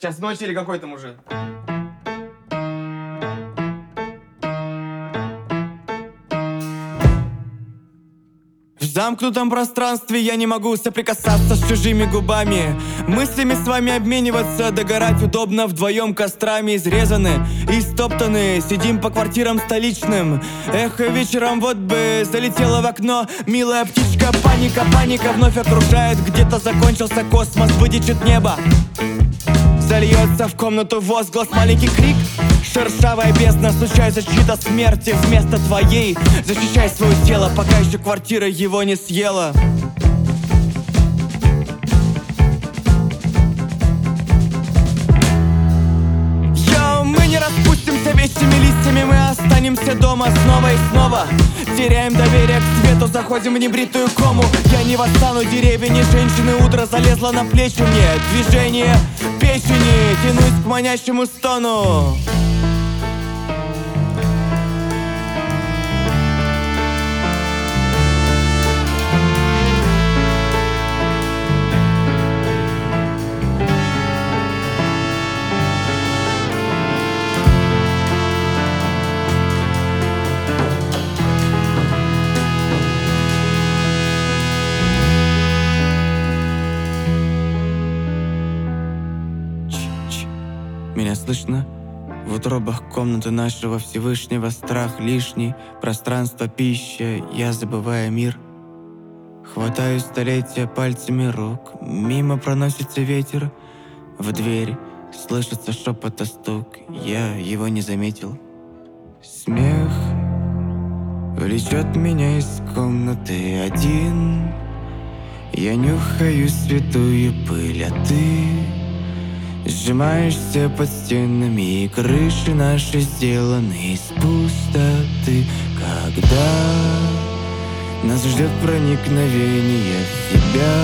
Час ночи или какой там уже? В замкнутом пространстве я не могу соприкасаться с чужими губами. Мыслями с вами обмениваться, догорать удобно вдвоем кострами. Изрезаны и стоптаны, сидим по квартирам столичным. Эхо вечером вот бы залетело в окно. Милая птичка, паника, паника вновь окружает. Где-то закончился космос, вытечет небо. Зальется в комнату возглас, маленький крик. Шершавая бездна, случается чьи-то смерти вместо твоей. Защищай свое тело, пока еще квартира его не съела. Йоу, мы не распустимся вещими листьями, мы останемся дома снова и снова. Теряем доверие к свету, заходим в небритую кому. Я не восстану, деревья, не женщины. Утро залезло на плечи мне. Движение печени, тянусь к манящему стону. Меня слышно? В утробах комнаты нашего Всевышнего страх лишний, пространство, пища, я забываю мир. Хватаю столетия пальцами рук, мимо проносится ветер. В дверь слышится шепот и стук, я его не заметил. Смех влечет меня из комнаты один. Я нюхаю святую пыль, а ты сжимаешься под стенами, и крыши наши сделаны из пустоты. Когда нас ждет проникновение в себя,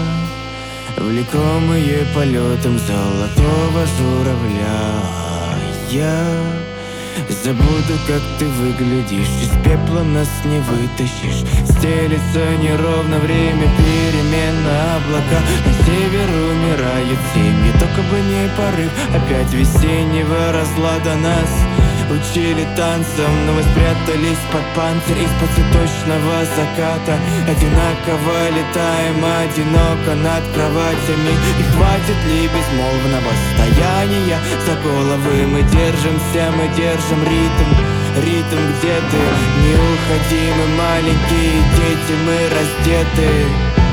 влекомые полетом золотого журавля, я забуду, как ты выглядишь, из пепла нас не вытащишь. Стелится неровно время перемен на облака. На север умирают семьи, только бы не порыв опять весеннего разлада. Нас учили танцам, но мы спрятались под панцирь из-под цветочного заката. Одинаково летаем, одиноко над кроватями. И хватит ли безмолвного стояния? За головы мы держимся, мы держим ритм. Ритм, где ты? Не уходи, мы маленькие дети, мы раздеты.